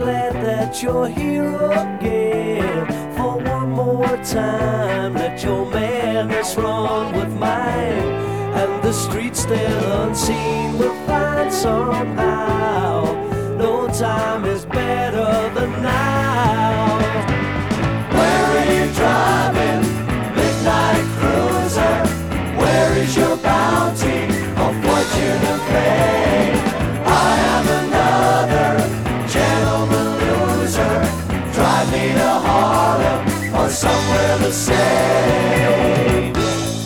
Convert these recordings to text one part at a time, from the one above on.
glad that you're here again. For one more time, let your madness run with mine. And the streets still unseen will find somehow. No time is better than now. Where are you driving, midnight cruiser? Where is your bounty of fortune and fame? I am another gentleman loser. Drive me to Harlem or somewhere the same.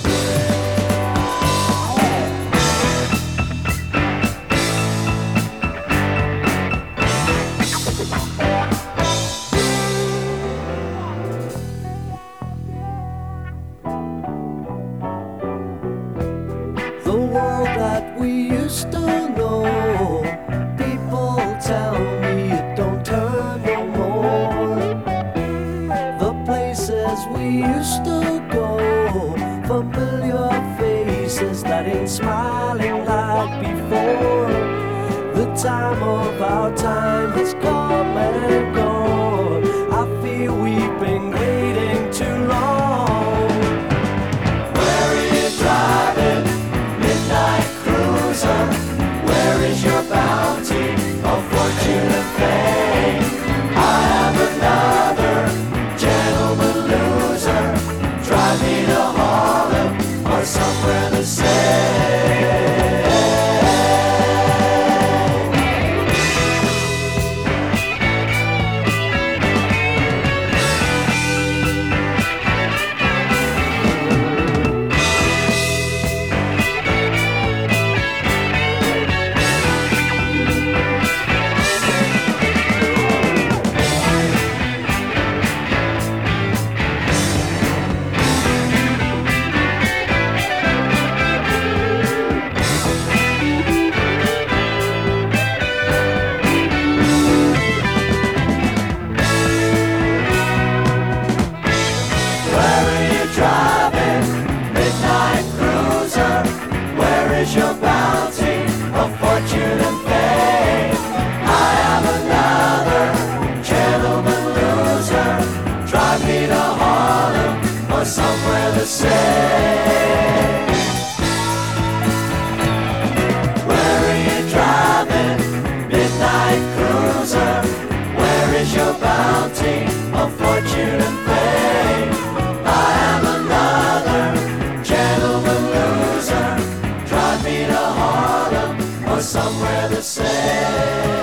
The world that we used to know, people tell me it don't turn no more. The places we used to go, familiar faces that ain't smiling like before. The time of our time has come and gone. I fear we've been waiting too long. Where are you driving, midnight cruiser? Where is your bounty of fortune and fame? I am another gentleman loser. Drive me to Harlem or somewhere the same. Your bounty of fortune and fame. I am another gentleman loser. Drive me to Harlem or somewhere the same. Where are you driving, midnight cruiser? Where is your bounty of fortune and fame? I am another gentleman loser. Drive me to Harlem or somewhere the same.